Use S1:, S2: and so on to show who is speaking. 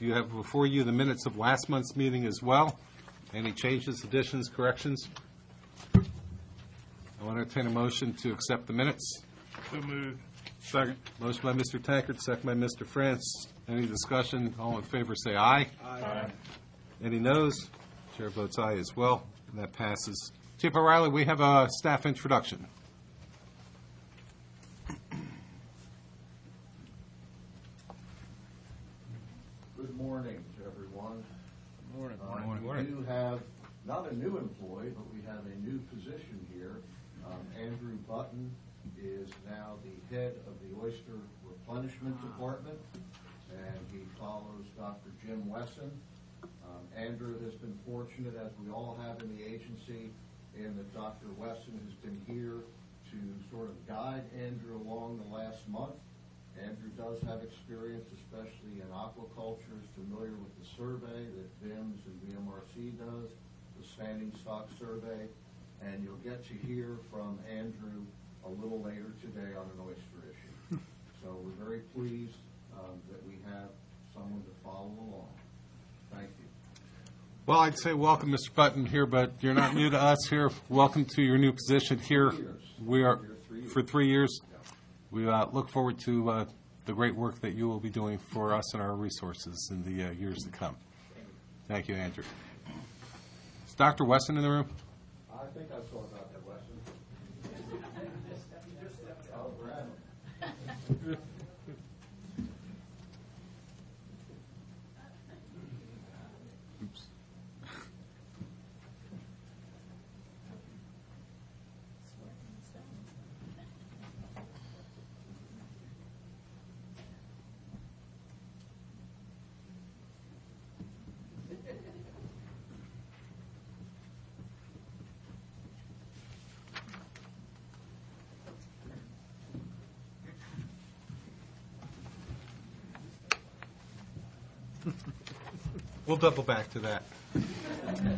S1: You have before you the minutes of last month's meeting as well. Any changes, additions, corrections? I want to entertain a motion to accept the minutes.
S2: So moved.
S1: Second. Motion by Mr. Tankard, second by Mr. France. Any discussion? All in favor say aye.
S2: Aye.
S1: Any noes? Chair votes aye as well, and that passes. Chief O'Reilly, we have a staff introduction.
S3: Good morning to everyone.
S2: Morning.
S3: We do have, not a new employee, but we have a new position here. Andrew Button is now the head of the Oyster Replenishment Department, and he follows Dr. Jim Wesson. Andrew has been fortunate, as we all have in the agency, in that Dr. Wesson has been here to sort of guide Andrew along the last month. Andrew does have experience, especially in aquaculture, is familiar with the survey that VIMS and VMRC does, the standing stock survey, and you'll get to hear from Andrew a little later today on an oyster issue. So we're very pleased that we have someone to follow along. Thank you.
S1: Well, I'd say welcome, Mr. Button, here, but you're not new to us here. Welcome to your new position here.
S3: 3 years.
S1: We are
S3: Here 3 years.
S1: for 3 years.
S3: Yeah.
S1: We look forward to the great work that you will be doing for us and our resources in the years to come. Thank you, Andrew. Is Dr. Wesson in the room?
S3: I think I saw Dr. Wesson. I'll grab him.
S1: Oops. We'll double back to that.